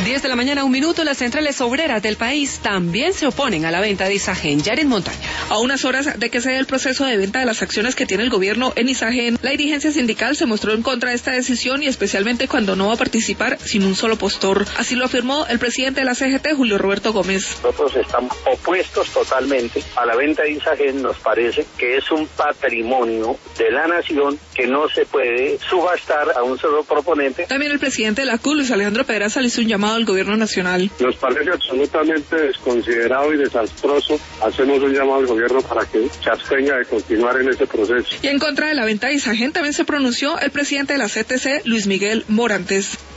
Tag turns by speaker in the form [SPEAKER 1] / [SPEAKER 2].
[SPEAKER 1] 10 de la mañana, 1 minuto, las centrales obreras del país también se oponen a la venta de Isagen. Yaren Montaña.
[SPEAKER 2] A unas horas de que se dé el proceso de venta de las acciones que tiene el gobierno en Isagen, la dirigencia sindical se mostró en contra de esta decisión y especialmente cuando no va a participar sin un solo postor. Así lo afirmó el presidente de la CGT, Julio Roberto Gómez.
[SPEAKER 3] Nosotros estamos opuestos totalmente a la venta de Isagen. Nos parece que es un patrimonio de la nación que no se puede subastar a un solo proponente.
[SPEAKER 2] También el presidente de la CUT, Luis Alejandro Pedraza, le hizo un llamado al gobierno nacional.
[SPEAKER 4] Nos parece absolutamente desconsiderado y desastroso. Hacemos un llamado al gobierno para que se abstenga de continuar en ese proceso.
[SPEAKER 2] Y en contra de la venta de Isagen también se pronunció el presidente de la CTC, Luis Miguel Morantes.